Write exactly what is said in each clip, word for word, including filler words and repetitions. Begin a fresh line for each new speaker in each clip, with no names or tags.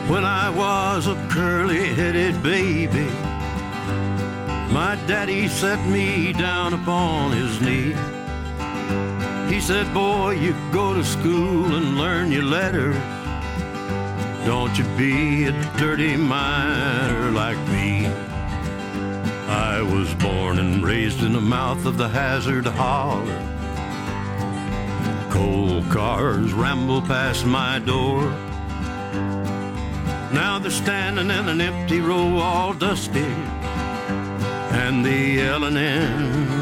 When I was a curly-headed baby, my daddy set me down upon his knee. He said, boy, you go to school and learn your letters. Don't you be a dirty miner like me. I was born and raised in the mouth of the Hazard Holler. Coal cars ramble past my door. Now they're standing in an empty row, all dusty, and the L and N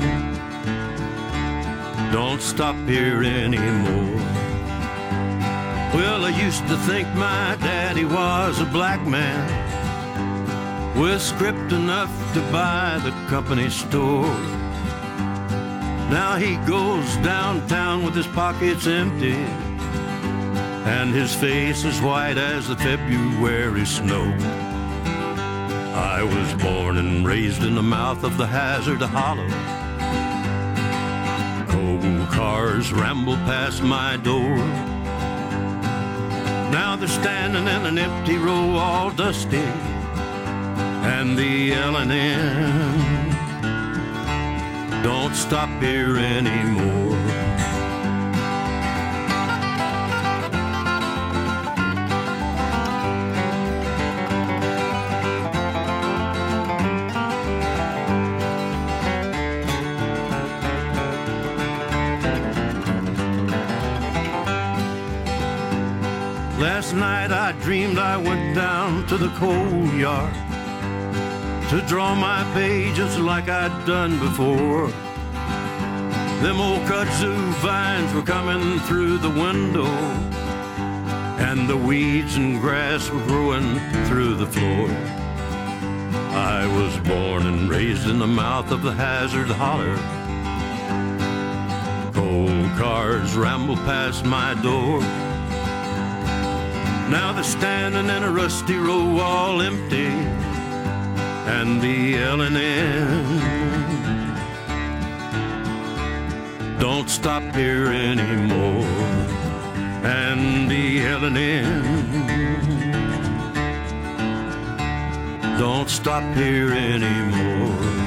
don't stop here anymore. Well, I used to think my daddy was a black man with script enough to buy the company store. Now he goes downtown with his pockets empty, and his face is white as the February snow. I was born and raised in the mouth of the Hazard Hollow. Coal cars ramble past my door. Now they're standing in an empty row, all dusty, and the L and N don't stop here anymore. Last night I dreamed I went down to the coal yard to draw my pages like I'd done before. Them old kudzu vines were coming through the window, and the weeds and grass were growing through the floor. I was born and raised in the mouth of the Hazard Holler. Coal cars ramble past my door. Now they're standing in a rusty row, all empty, and the L and N don't stop here anymore. And the L and N don't stop here anymore.